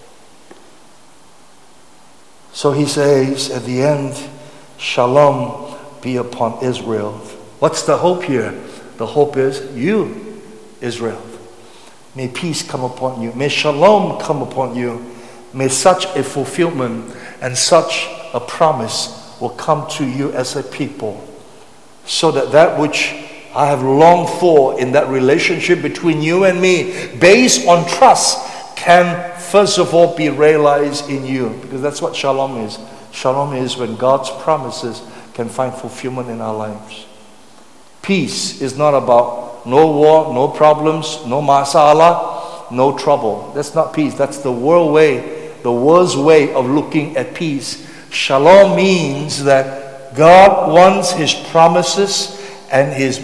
So he says at the end, Shalom be upon Israel. What's the hope here? The hope is you, Israel. May peace come upon you. May shalom come upon you. May such a fulfillment and such a promise will come to you as a people, so that which I have longed for in that relationship between you and me, based on trust, can first of all be realized in you. Because that's what shalom is. Shalom is when God's promises can find fulfillment in our lives. Peace is not about no war, no problems, no masala, no trouble. That's not peace. That's the world's way of looking at peace. Shalom means that God wants His promises and His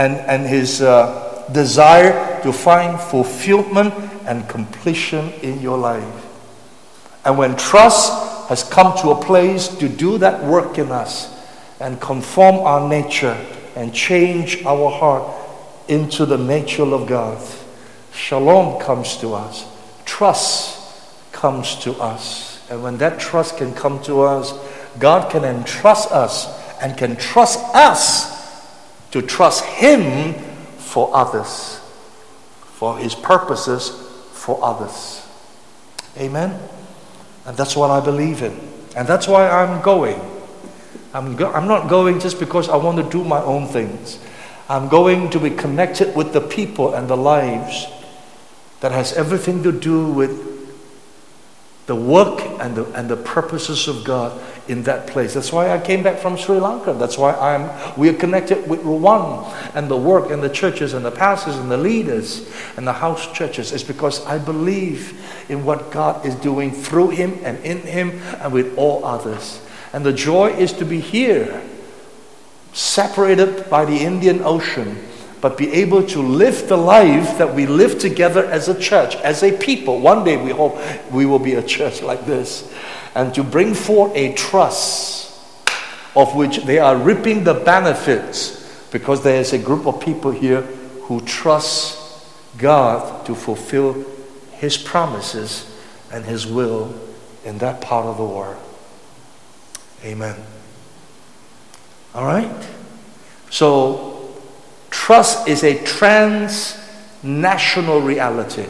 desire to find fulfillment and completion in your life. And when trust has come to a place to do that work in us and conform our nature and change our heart into the nature of God, shalom comes to us. Trust comes to us. And when that trust can come to us, God can entrust us and can trust us to trust Him for others, for His purposes for others. Amen? And that's what I believe in. And that's why I'm going. I'm not going just because I want to do my own things. I'm going to be connected with the people and the lives that has everything to do with the work and the purposes of God in that place. That's why I came back from Sri Lanka. That's why we are connected with Rwanda and the work and the churches and the pastors and the leaders and the house churches. It's because I believe in what God is doing through Him and in Him and with all others. And the joy is to be here, separated by the Indian Ocean, but be able to live the life that we live together as a church, as a people. One day we hope we will be a church like this. And to bring forth a trust of which they are reaping the benefits, because there is a group of people here who trust God to fulfill His promises and His will in that part of the world. Amen. All right? So, trust is a transnational reality.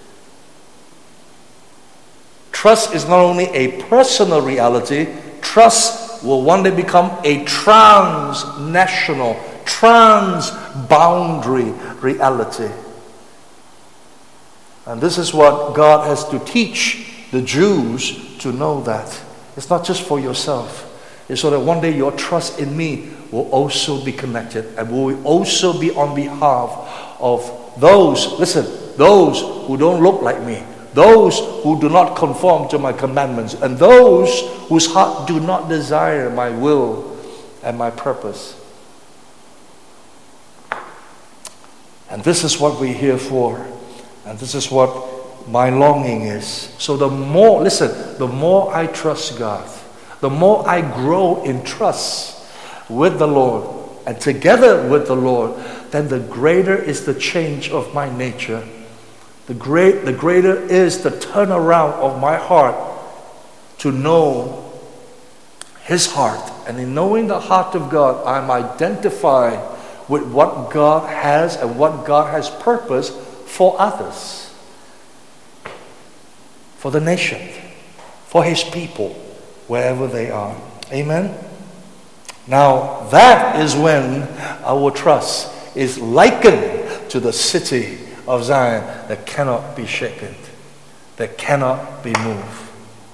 Trust is not only a personal reality, trust will one day become a transnational, transboundary reality. And this is what God has to teach the Jews to know that. It's not just for yourself. It's so that one day your trust in me will also be connected and will also be on behalf of those, listen, those who don't look like me, those who do not conform to my commandments, and those whose heart do not desire my will and my purpose. And this is what we're here for. And this is what my longing is. So the more, listen, the more I trust God, the more I grow in trust with the Lord and together with the Lord, then the greater is the change of my nature. The greater is the turnaround of my heart to know His heart. And in knowing the heart of God, I'm identified with what God has and what God has purposed for others, for the nation, for His people, wherever they are. Amen? Now, that is when our trust is likened to the city of Zion that cannot be shaken, that cannot be moved.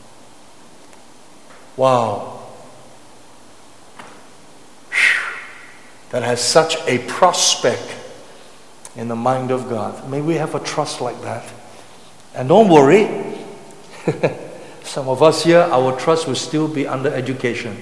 Wow. That has such a prospect in the mind of God. May we have a trust like that. And don't worry, some of us here, our trust will still be under education.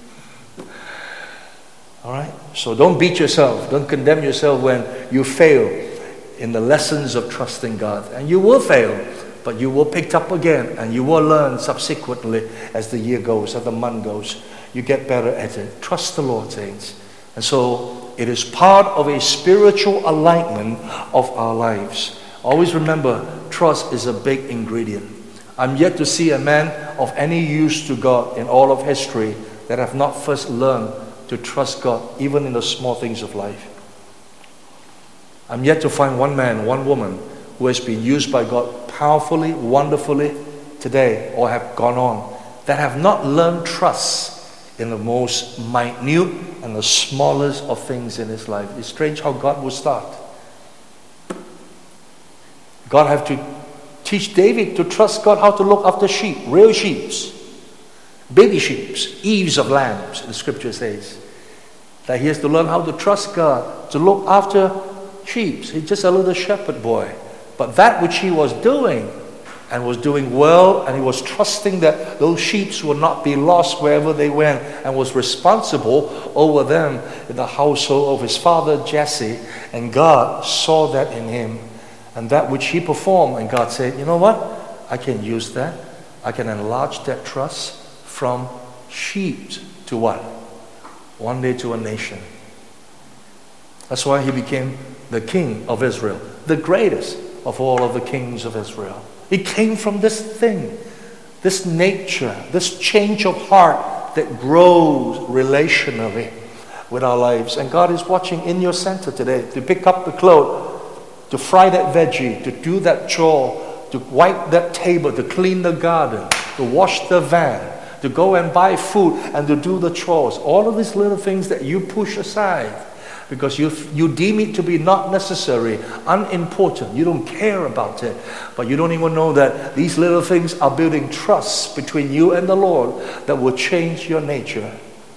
Alright? So don't beat yourself, don't condemn yourself when you fail in the lessons of trusting God. And you will fail, but you will pick up again, and you will learn subsequently as the year goes, as the month goes. You get better at it. Trust the Lord, saints. And so it is part of a spiritual alignment of our lives. Always remember, trust is a big ingredient. I'm yet to see a man of any use to God in all of history that have not first learned to trust God, even in the small things of life. I'm yet to find one man, one woman who has been used by God powerfully, wonderfully today, or have gone on, that have not learned trust in the most minute and the smallest of things in his life. It's strange how God will start. God have to teach David to trust God how to look after sheep, real sheep, baby sheep, eaves of lambs, the scripture says. That he has to learn how to trust God, to look after sheep. He's just a little shepherd boy. But that which he was doing, and was doing well, and he was trusting that those sheep would not be lost wherever they went, and was responsible over them in the household of his father Jesse. And God saw that in him, and that which he performed, and God said, you know what, I can use that. I can enlarge that trust from sheep to what? One day to a nation. That's why he became the king of Israel, the greatest of all of the kings of Israel. It came from this thing, this nature, this change of heart that grows relationally with our lives. And God is watching in your center today to pick up the clothes, to fry that veggie, to do that chore, to wipe that table, to clean the garden, to wash the van, to go and buy food and to do the chores. All of these little things that you push aside because you deem it to be not necessary, unimportant. You don't care about it. But you don't even know that these little things are building trust between you and the Lord that will change your nature.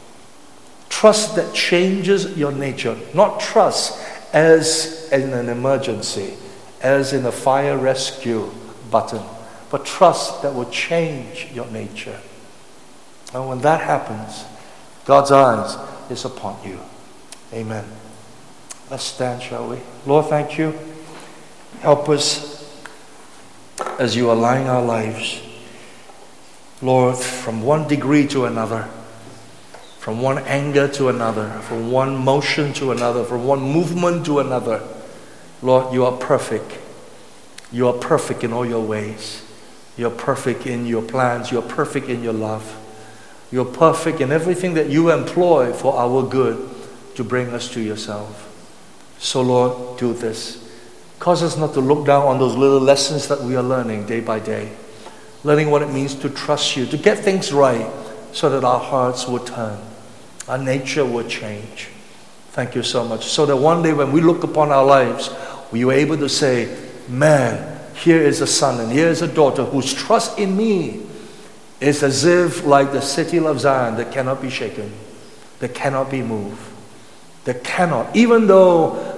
Trust that changes your nature. Not trust as in an emergency, as in a fire rescue button, but trust that will change your nature. And when that happens, God's eyes is upon you. Amen. Let's stand, shall we? Lord, thank you. Help us as you align our lives. Lord, from one degree to another, from one anger to another, from one motion to another, from one movement to another. Lord, you are perfect. You are perfect in all your ways. You're perfect in your plans. You're perfect in your love. You're perfect in everything that you employ for our good to bring us to yourself. So Lord, do this. Cause us not to look down on those little lessons that we are learning day by day. Learning what it means to trust you, to get things right so that our hearts will turn. Our nature will change. Thank you so much. So that one day when we look upon our lives, we are able to say, man, here is a son and here is a daughter whose trust in me is as if like the city of Zion that cannot be shaken, that cannot be moved, that cannot, even though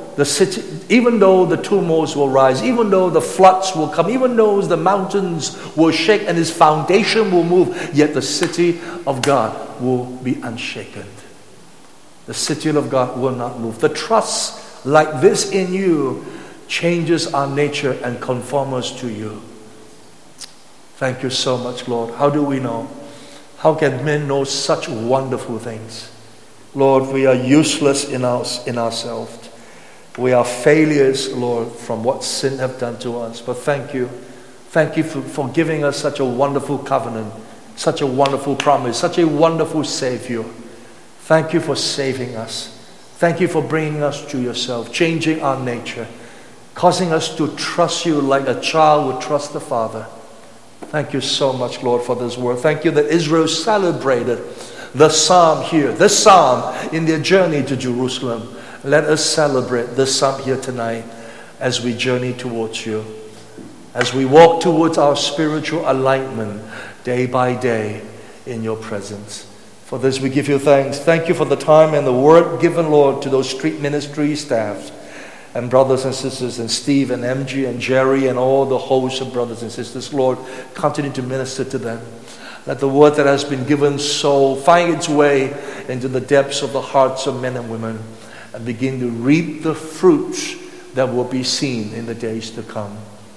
the tumults will rise, even though the floods will come, even though the mountains will shake and his foundation will move, yet the city of God will be unshaken. The city of God will not move. The trust like this in you changes our nature and conforms us to you. Thank you so much, Lord. How do we know? How can men know such wonderful things? Lord, we are useless in ourselves. We are failures, Lord, from what sin have done to us. But thank you. Thank you for giving us such a wonderful covenant, such a wonderful promise, such a wonderful Savior. Thank you for saving us. Thank you for bringing us to yourself, changing our nature, causing us to trust you like a child would trust the Father. Thank you so much, Lord, for this word. Thank you that Israel celebrated the psalm here, this psalm in their journey to Jerusalem. Let us celebrate this psalm here tonight as we journey towards you, as we walk towards our spiritual alignment day by day in your presence. For this we give you thanks. Thank you for the time and the word given, Lord, to those street ministry staffs and brothers and sisters, and Steve and MG and Jerry and all the hosts of brothers and sisters. Lord, continue to minister to them. Let the word that has been given so find its way into the depths of the hearts of men and women, and begin to reap the fruits that will be seen in the days to come.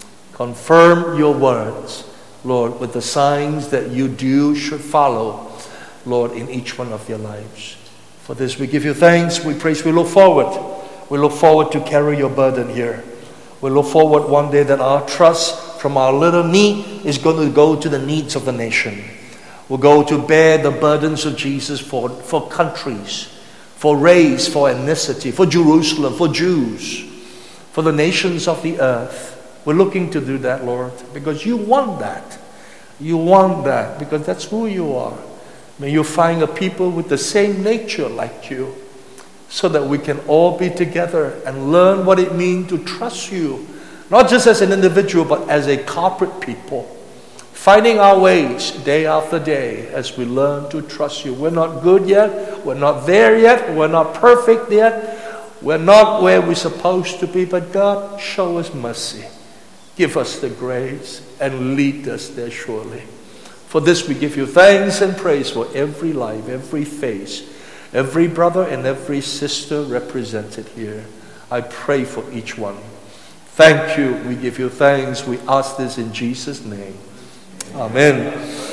Confirm your words, Lord, with the signs that you do should follow, Lord, in each one of your lives. For this we give you thanks, we praise, we look forward. We look forward to carry your burden here. We look forward one day that our trust from our little need is going to go to the needs of the nation. We'll go to bear the burdens of Jesus for countries, for race, for ethnicity, for Jerusalem, for Jews, for the nations of the earth. We're looking to do that, Lord, because you want that. You want that because that's who you are. May you find a people with the same nature like you, so that we can all be together and learn what it means to trust you, not just as an individual, but as a corporate people, finding our ways day after day as we learn to trust you. We're not good yet. We're not there yet. We're not perfect yet. We're not where we're supposed to be. But God, show us mercy. Give us the grace and lead us there surely. For this we give you thanks and praise for every life, every face, every brother and every sister represented here. I pray for each one. Thank you. We give you thanks. We ask this in Jesus' name. Amen.